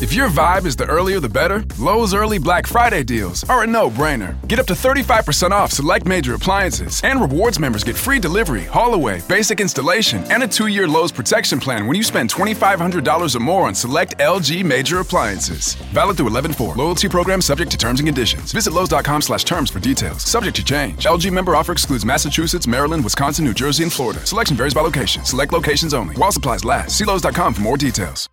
If your vibe is the earlier the better, Lowe's early Black Friday deals are a no-brainer. Get up to 35% off select major appliances, and rewards members get free delivery, haul-away, basic installation, and a 2-year Lowe's protection plan when you spend $2,500 or more on select LG major appliances. Valid through 11/4. Loyalty program subject to terms and conditions. Visit Lowes.com/terms for details. Subject to change. LG member offer excludes Massachusetts, Maryland, Wisconsin, New Jersey, and Florida. Selection varies by location. Select locations only. While supplies last. See Lowes.com for more details.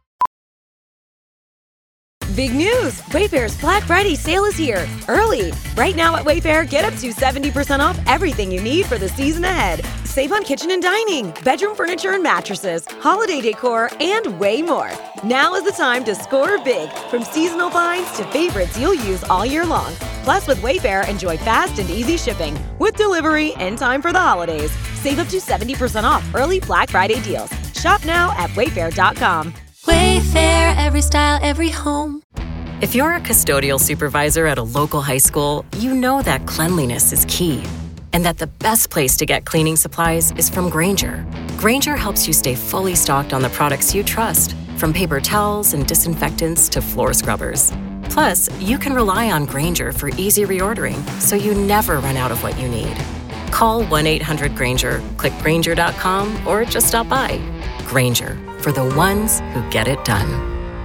Big news! Wayfair's Black Friday sale is here, early. Right now at Wayfair, get up to 70% off everything you need for the season ahead. Save on kitchen and dining, bedroom furniture and mattresses, holiday decor, and way more. Now is the time to score big, from seasonal finds to favorites you'll use all year long. Plus, with Wayfair, enjoy fast and easy shipping, with delivery in time for the holidays. Save up to 70% off early Black Friday deals. Shop now at wayfair.com. Wayfair, every style, every home. If you're a custodial supervisor at a local high school, you know that cleanliness is key, and that the best place to get cleaning supplies is from Grainger. Grainger helps you stay fully stocked on the products you trust, from paper towels and disinfectants to floor scrubbers. Plus, you can rely on Grainger for easy reordering, so you never run out of what you need. Call 1-800-GRAINGER, click Grainger.com, or just stop by. Grainger, for the ones who get it done.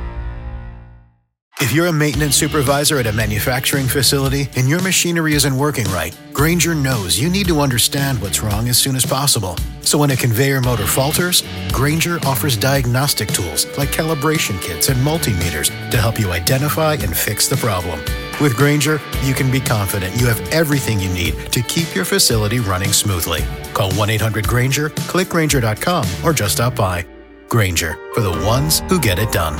If you're a maintenance supervisor at a manufacturing facility and your machinery isn't working right, Grainger knows you need to understand what's wrong as soon as possible. So when a conveyor motor falters, Grainger offers diagnostic tools like calibration kits and multimeters to help you identify and fix the problem. With Grainger, you can be confident you have everything you need to keep your facility running smoothly. Call 1-800-GRAINGER, click Grainger.com, or just stop by. Grainger, for the ones who get it done.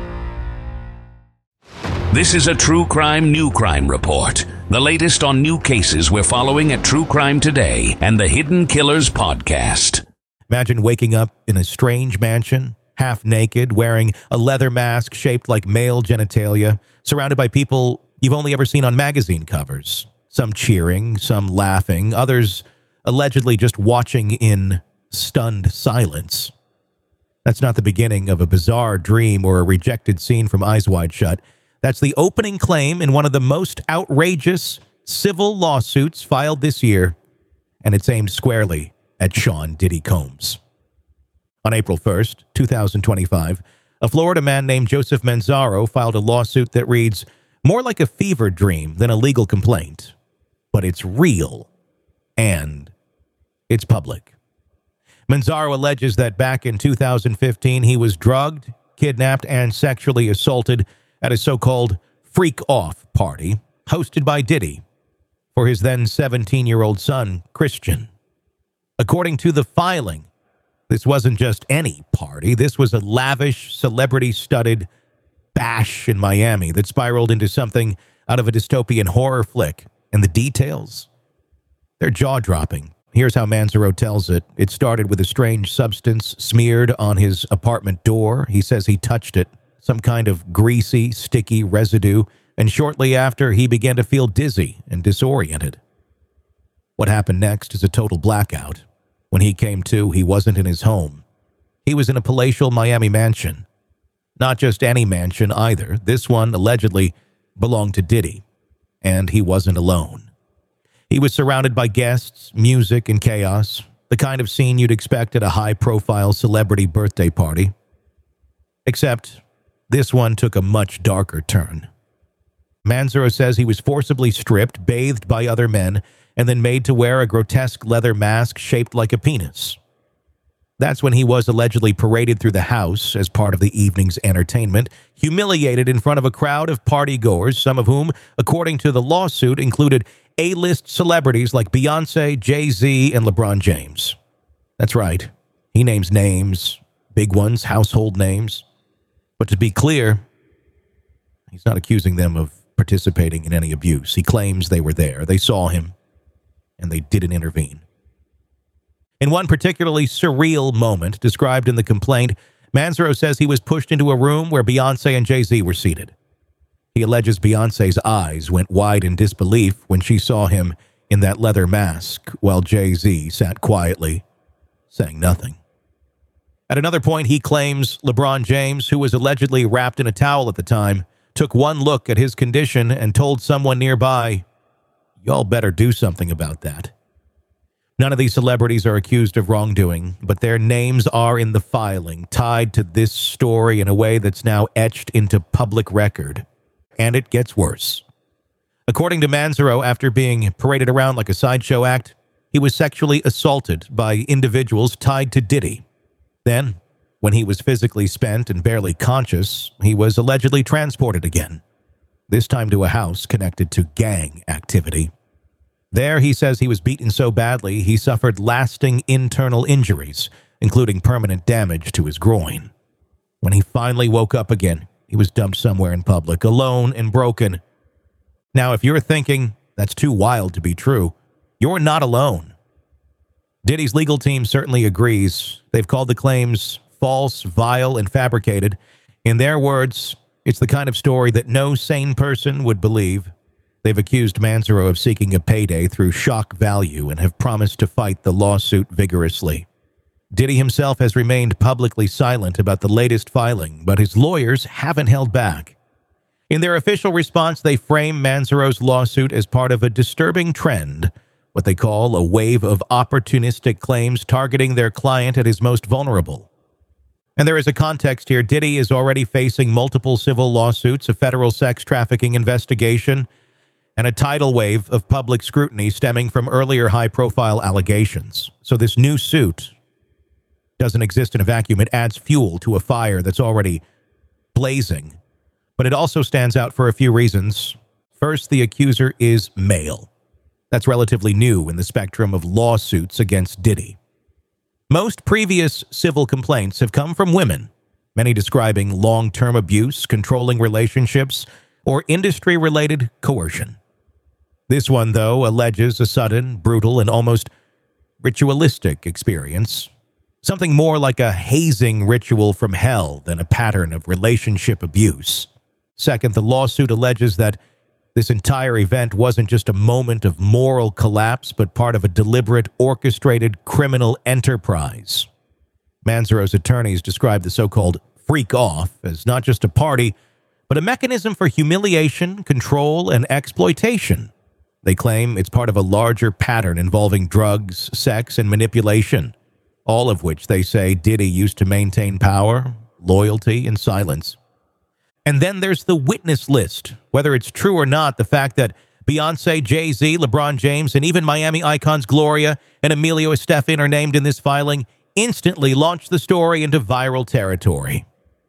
This is a True Crime New Crime Report. The latest on new cases we're following at True Crime Today and the Hidden Killers podcast. Imagine waking up in a strange mansion, half naked, wearing a leather mask shaped like male genitalia, surrounded by people you've only ever seen on magazine covers. Some cheering, some laughing, others allegedly just watching in stunned silence. That's not the beginning of a bizarre dream or a rejected scene from Eyes Wide Shut. That's the opening claim in one of the most outrageous civil lawsuits filed this year, and it's aimed squarely at Sean Diddy Combs. On April 1st, 2025, a Florida man named Joseph Manzaro filed a lawsuit that reads more like a fever dream than a legal complaint, but it's real, and it's public. Manzaro alleges that back in 2015, he was drugged, kidnapped, and sexually assaulted at a so-called freak-off party hosted by Diddy for his then 17-year-old son, Christian. According to the filing, this wasn't just any party. This was a lavish, celebrity-studded bash in Miami that spiraled into something out of a dystopian horror flick. And the details? They're jaw-dropping. Here's how Manzaro tells it. It started with a strange substance smeared on his apartment door. He says he touched it. Some kind of greasy, sticky residue, and shortly after, he began to feel dizzy and disoriented. What happened next is a total blackout. When he came to, he wasn't in his home. He was in a palatial Miami mansion. Not just any mansion either. This one allegedly belonged to Diddy, and he wasn't alone. He was surrounded by guests, music, and chaos, the kind of scene you'd expect at a high-profile celebrity birthday party. Except this one took a much darker turn. Manzaro says he was forcibly stripped, bathed by other men, and then made to wear a grotesque leather mask shaped like a penis. That's when he was allegedly paraded through the house as part of the evening's entertainment, humiliated in front of a crowd of partygoers, some of whom, according to the lawsuit, included A-list celebrities like Beyoncé, Jay-Z, and LeBron James. That's right. He names names, big ones, household names. But to be clear, he's not accusing them of participating in any abuse. He claims they were there, they saw him, and they didn't intervene. In one particularly surreal moment described in the complaint, Manzaro says he was pushed into a room where Beyoncé and Jay-Z were seated. He alleges Beyoncé's eyes went wide in disbelief when she saw him in that leather mask, while Jay-Z sat quietly, saying nothing. At another point, he claims LeBron James, who was allegedly wrapped in a towel at the time, took one look at his condition and told someone nearby, "Y'all better do something about that." None of these celebrities are accused of wrongdoing, but their names are in the filing, tied to this story in a way that's now etched into public record. And it gets worse. According to Manzaro, after being paraded around like a sideshow act, he was sexually assaulted by individuals tied to Diddy. Then, when he was physically spent and barely conscious, he was allegedly transported again, this time to a house connected to gang activity. There, he says he was beaten so badly he suffered lasting internal injuries, including permanent damage to his groin. When he finally woke up again, he was dumped somewhere in public, alone and broken. Now, if you're thinking that's too wild to be true, you're not alone. Diddy's legal team certainly agrees. They've called the claims false, vile, and fabricated. In their words, it's the kind of story that no sane person would believe. They've accused Manzaro of seeking a payday through shock value and have promised to fight the lawsuit vigorously. Diddy himself has remained publicly silent about the latest filing, but his lawyers haven't held back. In their official response, they frame Manzaro's lawsuit as part of a disturbing trend, what they call a wave of opportunistic claims targeting their client at his most vulnerable. And there is a context here. Diddy is already facing multiple civil lawsuits, a federal sex trafficking investigation, and a tidal wave of public scrutiny stemming from earlier high-profile allegations. So this new suit doesn't exist in a vacuum. It adds fuel to a fire that's already blazing. But it also stands out for a few reasons. First, the accuser is male. That's relatively new in the spectrum of lawsuits against Diddy. Most previous civil complaints have come from women, many describing long-term abuse, controlling relationships, or industry-related coercion. This one, though, alleges a sudden, brutal, and almost ritualistic experience, something more like a hazing ritual from hell than a pattern of relationship abuse. Second, the lawsuit alleges that this entire event wasn't just a moment of moral collapse, but part of a deliberate, orchestrated criminal enterprise. Manzaro's attorneys described the so-called freak-off as not just a party, but a mechanism for humiliation, control, and exploitation. They claim it's part of a larger pattern involving drugs, sex, and manipulation, all of which they say Diddy used to maintain power, loyalty, and silence. And then there's the witness list. Whether it's true or not, the fact that Beyoncé, Jay-Z, LeBron James, and even Miami icons Gloria and Emilio Estefan are named in this filing instantly launched the story into viral territory.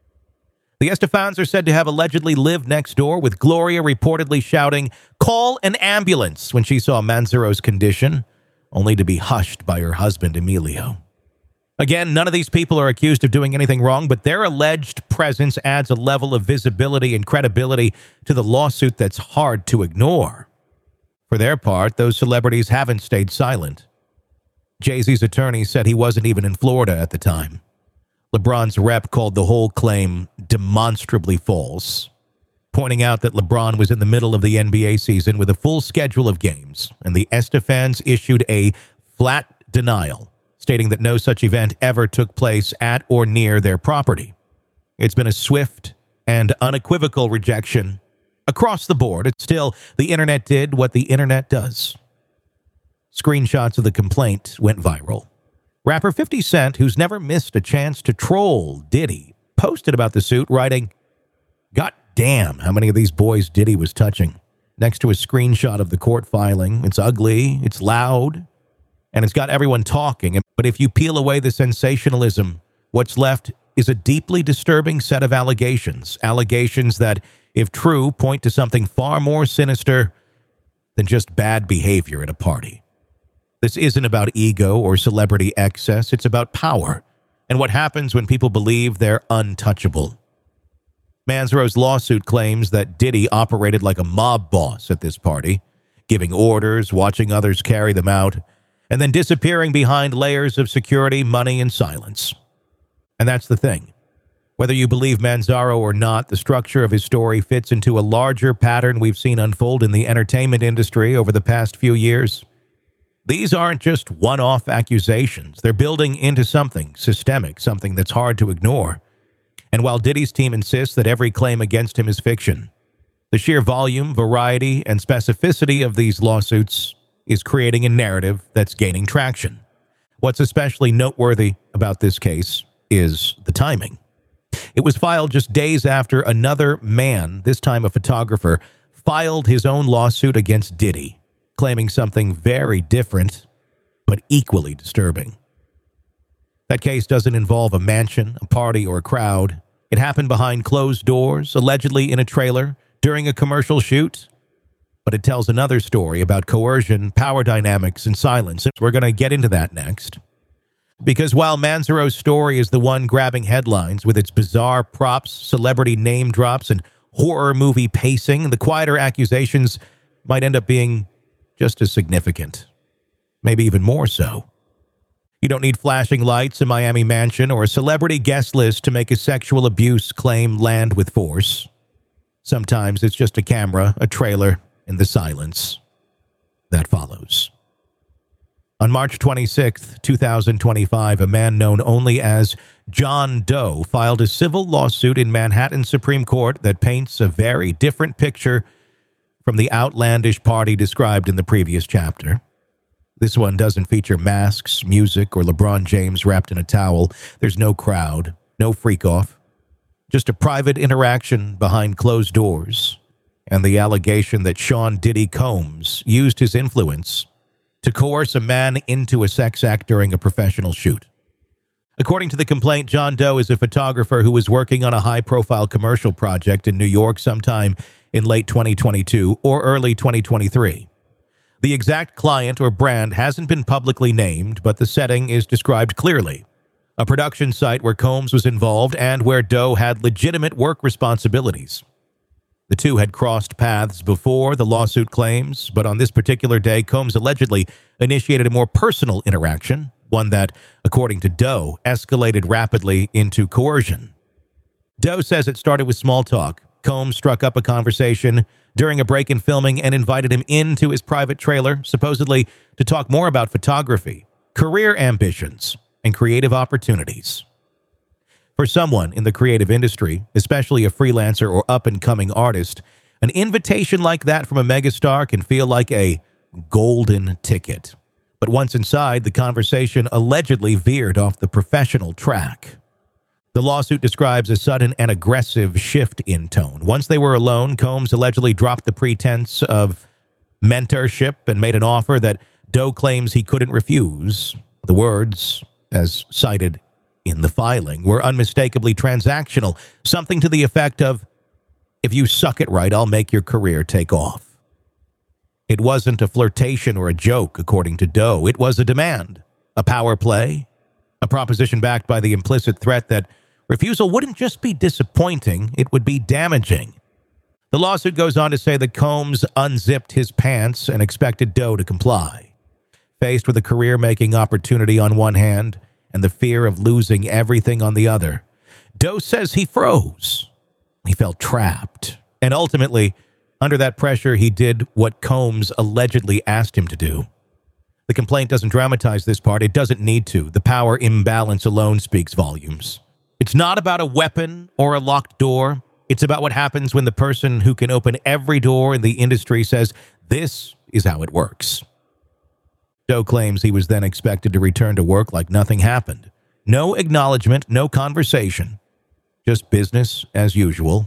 The Estefans are said to have allegedly lived next door, with Gloria reportedly shouting, "Call an ambulance," when she saw Manzaro's condition, only to be hushed by her husband, Emilio. Again, none of these people are accused of doing anything wrong, but their alleged presence adds a level of visibility and credibility to the lawsuit that's hard to ignore. For their part, those celebrities haven't stayed silent. Jay-Z's attorney said he wasn't even in Florida at the time. LeBron's rep called the whole claim demonstrably false, pointing out that LeBron was in the middle of the NBA season with a full schedule of games, and the Estefans issued a flat denial, stating that no such event ever took place at or near their property. It's been a swift and unequivocal rejection across the board. Still, the internet did what the internet does. Screenshots of the complaint went viral. Rapper 50 Cent, who's never missed a chance to troll Diddy, posted about the suit, writing, "God damn, how many of these boys Diddy was touching," next to a screenshot of the court filing. It's ugly, it's loud, and it's got everyone talking. But if you peel away the sensationalism, what's left is a deeply disturbing set of allegations. Allegations that, if true, point to something far more sinister than just bad behavior at a party. This isn't about ego or celebrity excess. It's about power and what happens when people believe they're untouchable. Manzaro's lawsuit claims that Diddy operated like a mob boss at this party, giving orders, watching others carry them out, and then disappearing behind layers of security, money, and silence. And that's the thing. Whether you believe Manzaro or not, the structure of his story fits into a larger pattern we've seen unfold in the entertainment industry over the past few years. These aren't just one-off accusations. They're building into something systemic, something that's hard to ignore. And while Diddy's team insists that every claim against him is fiction, the sheer volume, variety, and specificity of these lawsuits is creating a narrative that's gaining traction. What's especially noteworthy about this case is the timing. It was filed just days after another man, this time a photographer, filed his own lawsuit against Diddy, claiming something very different, but equally disturbing. That case doesn't involve a mansion, a party, or a crowd. It happened behind closed doors, allegedly in a trailer, during a commercial shoot. But it tells another story about coercion, power dynamics, and silence. We're going to get into that next. Because while Manzaro's story is the one grabbing headlines with its bizarre props, celebrity name drops, and horror movie pacing, the quieter accusations might end up being just as significant. Maybe even more so. You don't need flashing lights, a Miami mansion, or a celebrity guest list to make a sexual abuse claim land with force. Sometimes it's just a camera, a trailer, and the silence that follows. On March 26, 2025, a man known only as John Doe filed a civil lawsuit in Manhattan Supreme Court that paints a very different picture from the outlandish party described in the previous chapter. This one doesn't feature masks, music, or LeBron James wrapped in a towel. There's no crowd, no freak-off, just a private interaction behind closed doors, and the allegation that Sean Diddy Combs used his influence to coerce a man into a sex act during a professional shoot. According to the complaint, John Doe is a photographer who was working on a high-profile commercial project in New York sometime in late 2022 or early 2023. The exact client or brand hasn't been publicly named, but the setting is described clearly. A production site where Combs was involved and where Doe had legitimate work responsibilities. The two had crossed paths before, the lawsuit claims, but on this particular day, Combs allegedly initiated a more personal interaction, one that, according to Doe, escalated rapidly into coercion. Doe says it started with small talk. Combs struck up a conversation during a break in filming and invited him into his private trailer, supposedly to talk more about photography, career ambitions, and creative opportunities. For someone in the creative industry, especially a freelancer or up-and-coming artist, an invitation like that from a megastar can feel like a golden ticket. But once inside, the conversation allegedly veered off the professional track. The lawsuit describes a sudden and aggressive shift in tone. Once they were alone, Combs allegedly dropped the pretense of mentorship and made an offer that Doe claims he couldn't refuse. The words, as cited in the filing, were unmistakably transactional, something to the effect of, "If you suck it right, I'll make your career take off." It wasn't a flirtation or a joke, according to Doe. It was a demand, a power play, a proposition backed by the implicit threat that refusal wouldn't just be disappointing, it would be damaging. The lawsuit goes on to say that Combs unzipped his pants and expected Doe to comply. Faced with a career-making opportunity on one hand and the fear of losing everything on the other, Doe says he froze. He felt trapped. And ultimately, under that pressure, he did what Combs allegedly asked him to do. The complaint doesn't dramatize this part. It doesn't need to. The power imbalance alone speaks volumes. It's not about a weapon or a locked door. It's about what happens when the person who can open every door in the industry says, "This is how it works." Doe claims he was then expected to return to work like nothing happened. No acknowledgement, no conversation. Just business as usual.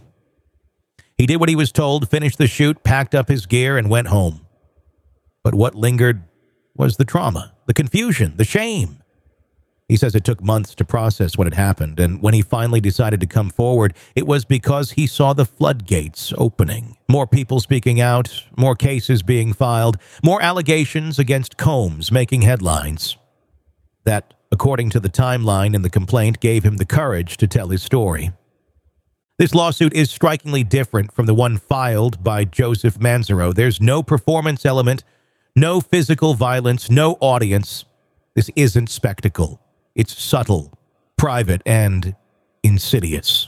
He did what he was told, finished the shoot, packed up his gear, and went home. But what lingered was the trauma, the confusion, the shame. He says it took months to process what had happened, and when he finally decided to come forward, it was because he saw the floodgates opening. More people speaking out, more cases being filed, more allegations against Combs making headlines. That, according to the timeline in the complaint, gave him the courage to tell his story. This lawsuit is strikingly different from the one filed by Joseph Manzaro. There's no performance element, no physical violence, no audience. This isn't spectacle. It's subtle, private, and insidious.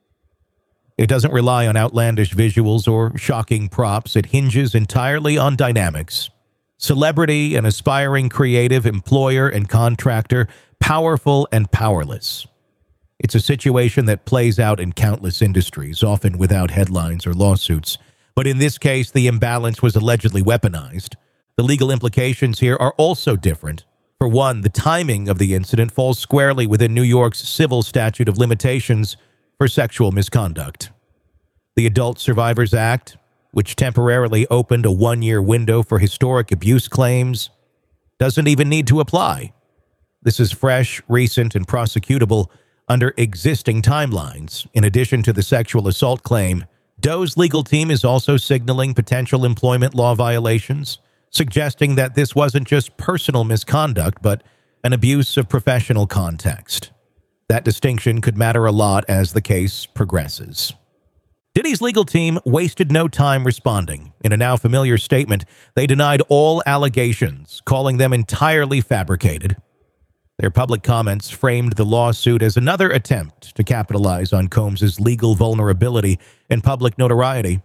It doesn't rely on outlandish visuals or shocking props. It hinges entirely on dynamics. Celebrity and aspiring creative, employer and contractor, powerful and powerless. It's a situation that plays out in countless industries, often without headlines or lawsuits. But in this case, the imbalance was allegedly weaponized. The legal implications here are also different. For one, the timing of the incident falls squarely within New York's civil statute of limitations for sexual misconduct. The Adult Survivors Act, which temporarily opened a 1-year window for historic abuse claims, doesn't even need to apply. This is fresh, recent, and prosecutable under existing timelines. In addition to the sexual assault claim, Doe's legal team is also signaling potential employment law violations, suggesting that this wasn't just personal misconduct, but an abuse of professional context. That distinction could matter a lot as the case progresses. Diddy's legal team wasted no time responding. In a now familiar statement, they denied all allegations, calling them entirely fabricated. Their public comments framed the lawsuit as another attempt to capitalize on Combs' legal vulnerability and public notoriety.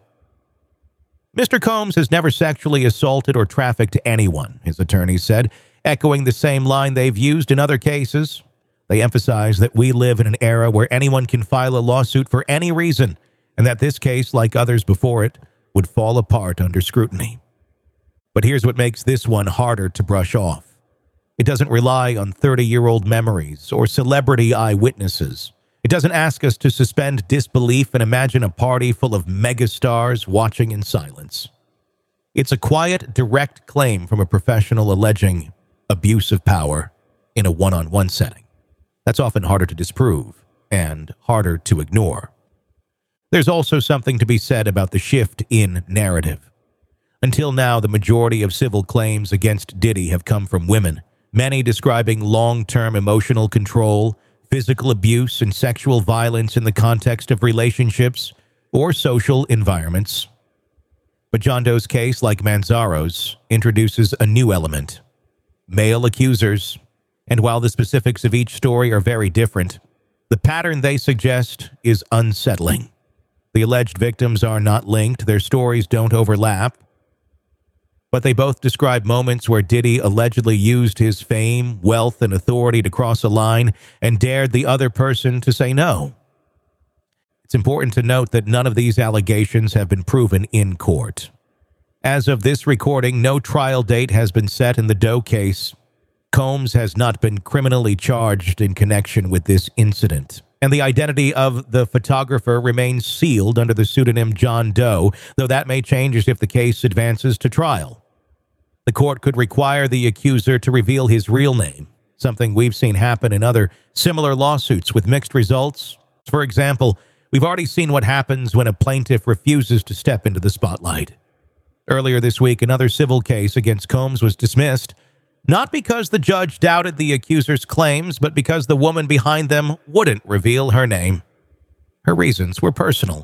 Mr. Combs has never sexually assaulted or trafficked anyone, his attorneys said, echoing the same line they've used in other cases. They emphasize that we live in an era where anyone can file a lawsuit for any reason, and that this case, like others before it, would fall apart under scrutiny. But here's what makes this one harder to brush off. It doesn't rely on 30-year-old memories or celebrity eyewitnesses. It doesn't ask us to suspend disbelief and imagine a party full of megastars watching in silence. It's a quiet, direct claim from a professional alleging abuse of power in a one-on-one setting. That's often harder to disprove and harder to ignore. There's also something to be said about the shift in narrative. Until now, the majority of civil claims against Diddy have come from women, many describing long-term emotional control, physical abuse, and sexual violence in the context of relationships or social environments. But John Doe's case, like Manzaro's, introduces a new element: male accusers. And while the specifics of each story are very different, the pattern they suggest is unsettling. The alleged victims are not linked, their stories don't overlap, but they both describe moments where Diddy allegedly used his fame, wealth, and authority to cross a line and dared the other person to say no. It's important to note that none of these allegations have been proven in court. As of this recording, no trial date has been set in the Doe case. Combs has not been criminally charged in connection with this incident, and the identity of the photographer remains sealed under the pseudonym John Doe, though that may change if the case advances to trial. The court could require the accuser to reveal his real name, something we've seen happen in other similar lawsuits with mixed results. For example, we've already seen what happens when a plaintiff refuses to step into the spotlight. Earlier this week, another civil case against Combs was dismissed, not because the judge doubted the accuser's claims, but because the woman behind them wouldn't reveal her name. Her reasons were personal.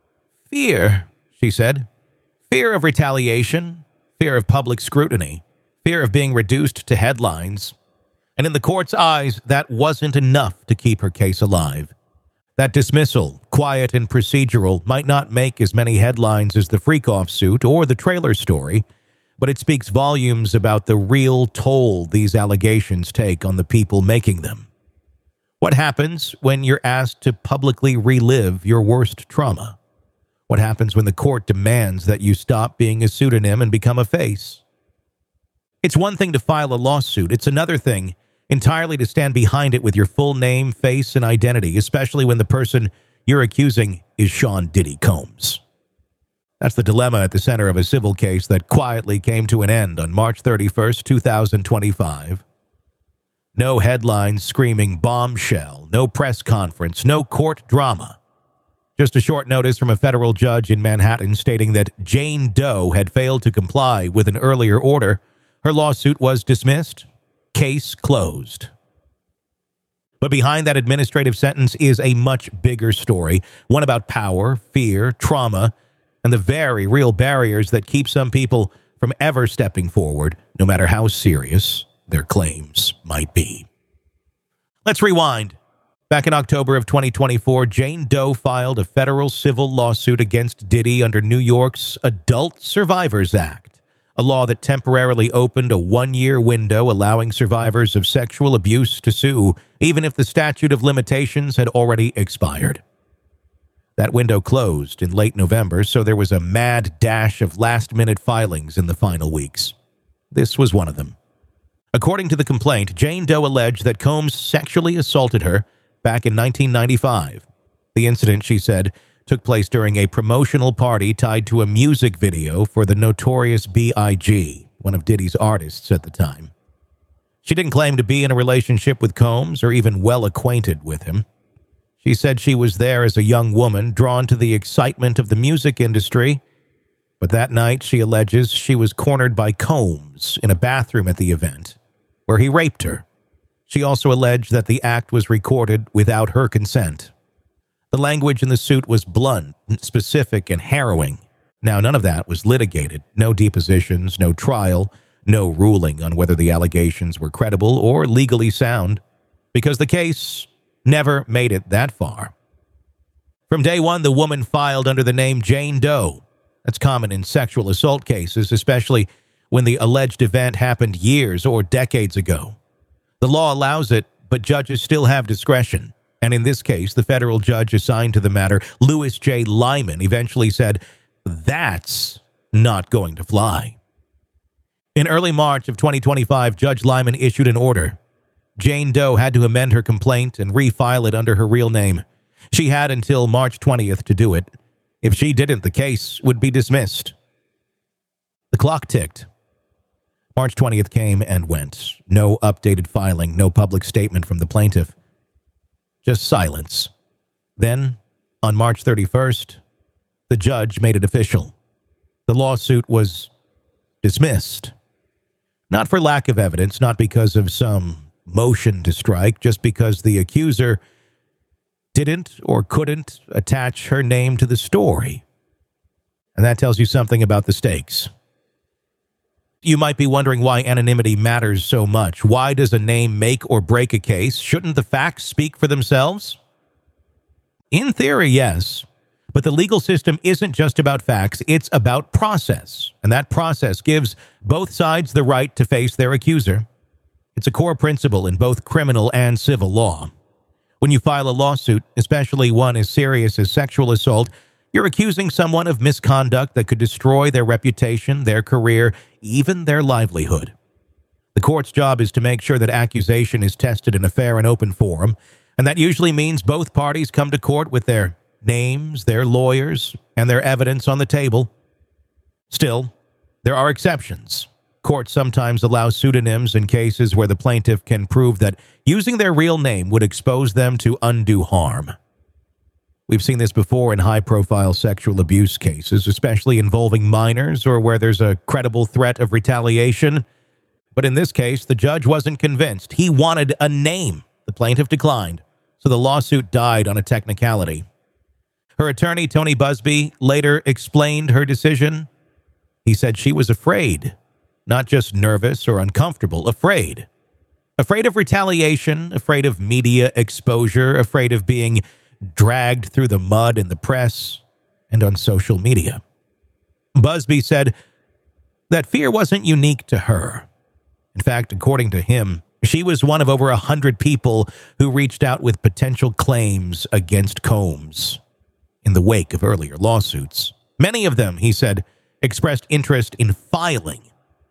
Fear, she said. Fear of retaliation, fear of public scrutiny, fear of being reduced to headlines. And in the court's eyes, that wasn't enough to keep her case alive. That dismissal, quiet and procedural, might not make as many headlines as the Freakoff suit or the trailer story, but it speaks volumes about the real toll these allegations take on the people making them. What happens when you're asked to publicly relive your worst trauma? What happens when the court demands that you stop being a pseudonym and become a face? It's one thing to file a lawsuit. It's another thing entirely to stand behind it with your full name, face, and identity, especially when the person you're accusing is Sean Diddy Combs. That's the dilemma at the center of a civil case that quietly came to an end on March 31st, 2025. No headlines screaming bombshell, no press conference, no court drama. Just a short notice from a federal judge in Manhattan stating that Jane Doe had failed to comply with an earlier order. Her lawsuit was dismissed. Case closed. But behind that administrative sentence is a much bigger story, one about power, fear, trauma, and the very real barriers that keep some people from ever stepping forward, no matter how serious their claims might be. Let's rewind. Back in October of 2024, Jane Doe filed a federal civil lawsuit against Diddy under New York's Adult Survivors Act, a law that temporarily opened a 1-year window allowing survivors of sexual abuse to sue, even if the statute of limitations had already expired. That window closed in late November, so there was a mad dash of last-minute filings in the final weeks. This was one of them. According to the complaint, Jane Doe alleged that Combs sexually assaulted her back in 1995. The incident, she said, took place during a promotional party tied to a music video for the Notorious B.I.G., one of Diddy's artists at the time. She didn't claim to be in a relationship with Combs or even well acquainted with him. She said she was there as a young woman drawn to the excitement of the music industry, but that night she alleges she was cornered by Combs in a bathroom at the event, where he raped her. She also alleged that the act was recorded without her consent. The language in the suit was blunt, specific, and harrowing. Now, none of that was litigated. No depositions, no trial, no ruling on whether the allegations were credible or legally sound, because the case never made it that far. From day one, the woman filed under the name Jane Doe. That's common in sexual assault cases, especially when the alleged event happened years or decades ago. The law allows it, but judges still have discretion. And in this case, the federal judge assigned to the matter, Louis J. Lyman, eventually said, "That's not going to fly." In early March of 2025, Judge Lyman issued an order. Jane Doe had to amend her complaint and refile it under her real name. She had until March 20th to do it. If she didn't, the case would be dismissed. The clock ticked. March 20th came and went. No updated filing, no public statement from the plaintiff. Just silence. Then, on March 31st, the judge made it official. The lawsuit was dismissed. Not for lack of evidence, not because of some motion to strike, just because the accuser didn't or couldn't attach her name to the story. And that tells you something about the stakes. You might be wondering why anonymity matters so much. Why does a name make or break a case? Shouldn't the facts speak for themselves? In theory, yes. But the legal system isn't just about facts, it's about process. And that process gives both sides the right to face their accuser. It's a core principle in both criminal and civil law. When you file a lawsuit, especially one as serious as sexual assault, you're accusing someone of misconduct that could destroy their reputation, their career, even their livelihood. The court's job is to make sure that accusation is tested in a fair and open forum, and that usually means both parties come to court with their names, their lawyers, and their evidence on the table. Still, there are exceptions. Courts sometimes allow pseudonyms in cases where the plaintiff can prove that using their real name would expose them to undue harm. We've seen this before in high-profile sexual abuse cases, especially involving minors or where there's a credible threat of retaliation. But in this case, the judge wasn't convinced. He wanted a name. The plaintiff declined, so the lawsuit died on a technicality. Her attorney, Tony Busby, later explained her decision. He said she was afraid, not just nervous or uncomfortable, afraid. Afraid of retaliation, afraid of media exposure, afraid of being dragged through the mud in the press and on social media. Busby said that fear wasn't unique to her. In fact, according to him, she was one of over 100 people who reached out with potential claims against Combs in the wake of earlier lawsuits. Many of them, he said, expressed interest in filing.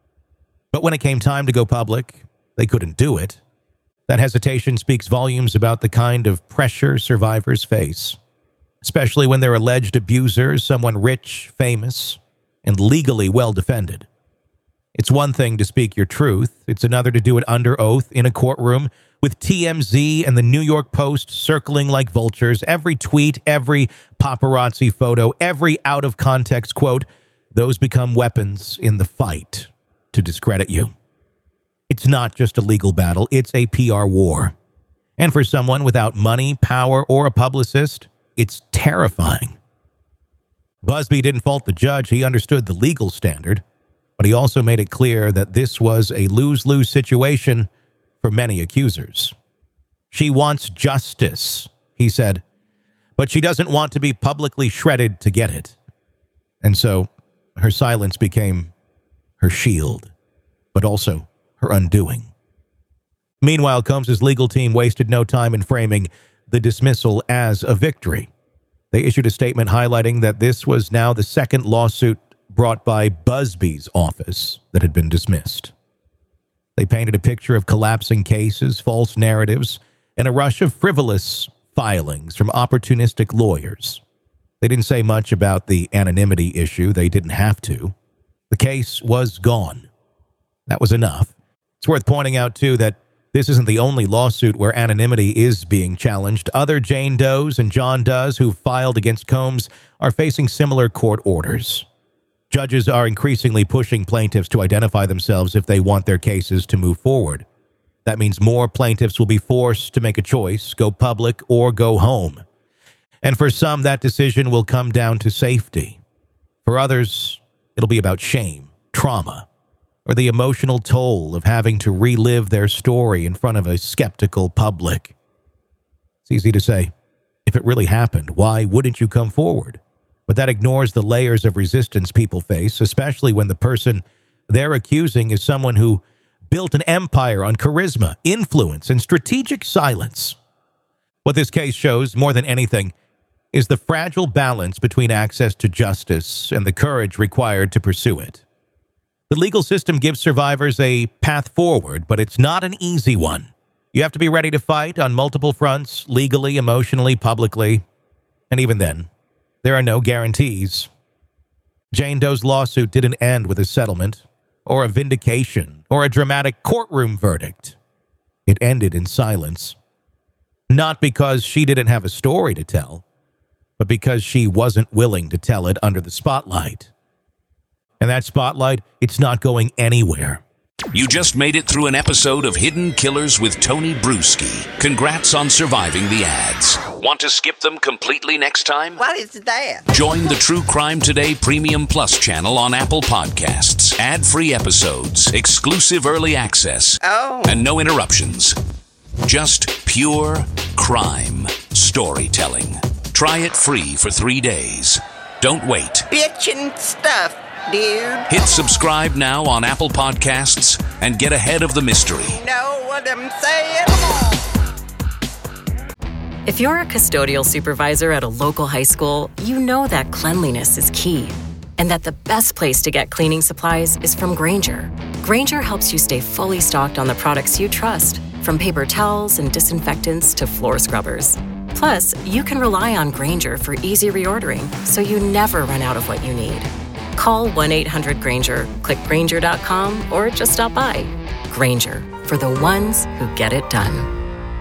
But when it came time to go public, they couldn't do it. That hesitation speaks volumes about the kind of pressure survivors face, especially when their alleged abuser is someone rich, famous, and legally well-defended. It's one thing to speak your truth. It's another to do it under oath in a courtroom with TMZ and the New York Post circling like vultures. Every tweet, every paparazzi photo, every out-of-context quote, those become weapons in the fight to discredit you. It's not just a legal battle, it's a PR war. And for someone without money, power, or a publicist, it's terrifying. Busby didn't fault the judge. He understood the legal standard, but he also made it clear that this was a lose-lose situation for many accusers. She wants justice, he said, but she doesn't want to be publicly shredded to get it. And so her silence became her shield, but also her undoing. Meanwhile, Combs' legal team wasted no time in framing the dismissal as a victory. They issued a statement highlighting that this was now the second lawsuit brought by Busby's office that had been dismissed. They painted a picture of collapsing cases, false narratives, and a rush of frivolous filings from opportunistic lawyers. They didn't say much about the anonymity issue. They didn't have to. The case was gone. That was enough. It's worth pointing out, too, that this isn't the only lawsuit where anonymity is being challenged. Other Jane Does and John Does who filed against Combs are facing similar court orders. Judges are increasingly pushing plaintiffs to identify themselves if they want their cases to move forward. That means more plaintiffs will be forced to make a choice, go public or go home. And for some, that decision will come down to safety. For others, it'll be about shame, trauma, or the emotional toll of having to relive their story in front of a skeptical public. It's easy to say, if it really happened, why wouldn't you come forward? But that ignores the layers of resistance people face, especially when the person they're accusing is someone who built an empire on charisma, influence, and strategic silence. What this case shows, more than anything, is the fragile balance between access to justice and the courage required to pursue it. The legal system gives survivors a path forward, but it's not an easy one. You have to be ready to fight on multiple fronts, legally, emotionally, publicly, and even then, there are no guarantees. Jane Doe's lawsuit didn't end with a settlement, or a vindication, or a dramatic courtroom verdict. It ended in silence. Not because she didn't have a story to tell, but because she wasn't willing to tell it under the spotlight. And that spotlight, it's not going anywhere. You just made it through an episode of Hidden Killers with Tony Bruschi. Congrats on surviving the ads. Want to skip them completely next time? What is that? Join the True Crime Today Premium Plus channel on Apple Podcasts. Ad-free episodes, exclusive early access, and no interruptions. Just pure crime storytelling. Try it free for 3 days. Don't wait. Bitchin' stuff, dude. Hit subscribe now on Apple Podcasts and get ahead of the mystery. Know what I'm saying? If you're a custodial supervisor at a local high school, you know that cleanliness is key, and that the best place to get cleaning supplies is from Grainger. Grainger helps you stay fully stocked on the products you trust, from paper towels and disinfectants to floor scrubbers. Plus, you can rely on Grainger for easy reordering, so you never run out of what you need. Call 1-800-GRAINGER, click Grainger.com, or just stop by. Grainger, for the ones who get it done.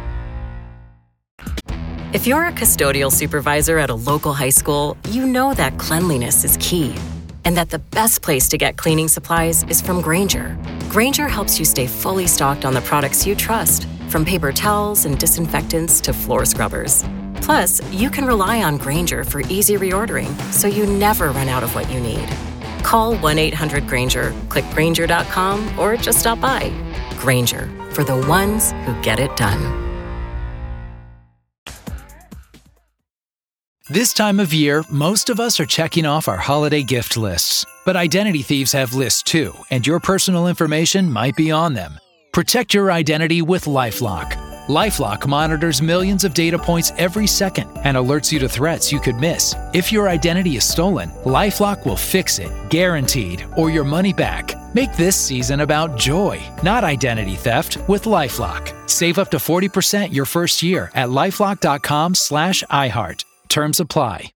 If you're a custodial supervisor at a local high school, you know that cleanliness is key, and that the best place to get cleaning supplies is from Grainger. Grainger helps you stay fully stocked on the products you trust, from paper towels and disinfectants to floor scrubbers. Plus, you can rely on Grainger for easy reordering, so you never run out of what you need. Call 1-800-GRAINGER, click Grainger.com, or just stop by. Grainger, for the ones who get it done. This time of year, most of us are checking off our holiday gift lists. But identity thieves have lists too, and your personal information might be on them. Protect your identity with LifeLock. LifeLock monitors millions of data points every second and alerts you to threats you could miss. If your identity is stolen, LifeLock will fix it, guaranteed, or your money back. Make this season about joy, not identity theft, with LifeLock. Save up to 40% your first year at LifeLock.com/iHeart. Terms apply.